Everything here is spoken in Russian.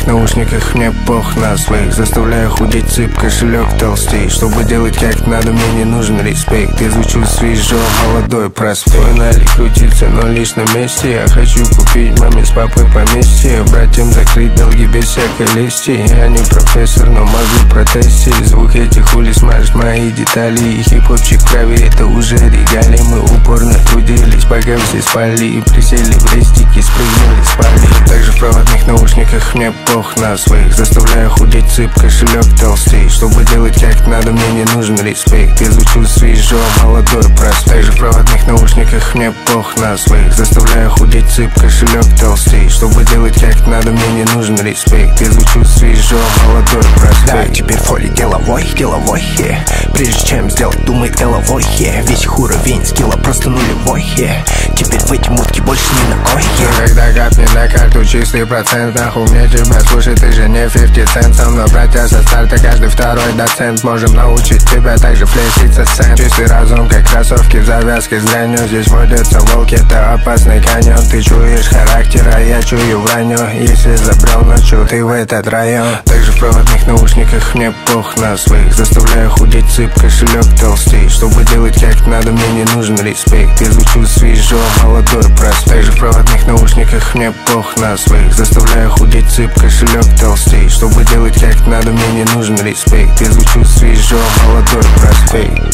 проводных наушниках мне пох на своих. Заставляю худеть цып, кошелек толстей. Чтобы делать как надо, мне не нужен респект. Я звучу свежо, молодой проспект. Погнали крутиться, но лишь на месте. Я хочу купить маме с папой поместье, братьям закрыть долги без всякой лести. Я не профессор, но могу протестить. Звук этих хули смажет мои детали. И хип-хопчик в крови, это уже регалии. Мы упорно трудились, пока все спали. И присели в рестики, спрыгнули, спали. Также в проводных наушниках мне пох на своих. Заставляю худеть цып, кошелек толстей. Чтобы делать как надо, мне не нужен респект. Я звучу свежо, молодой проспект. Также в проводных наушниках мне пох на своих. Заставляю худеть цып, кошелек толстей. Чтобы делать как надо, мне не нужен респект. Я звучу свежо, молодой проспект. Да, теперь фоли деловой, прежде чем сделать, думай головой, Весь их уровень скилла просто нулевой, Теперь в эти мутки больше ни на кой, Когда капнет на карту чистый процент, нахуй мне тебя слушай, ты же не 50 цент. Со мной братья со старта, каждый второй доцент. Можем научить тебя также флекситься сцен. Чистый разум, как кроссовки в завязке с дрянью. Здесь водятся волки, это опасный каньон. Ты чуешь характер, а я чую вранье. Если забрал ночью ты в этот район. Также в проводных наушниках мне пох на своих. Заставляю худеть цып, кошелек толстей. Чтобы делать как надо, мне не нужен респект. Я звучу свежо, молодой проспект. Также в проводных наушниках мне пох на своих. Заставляю худеть цып, кошелек толстей. Чтобы делать как надо, мне не нужен респект. Я звучу свежо, молодой проспект.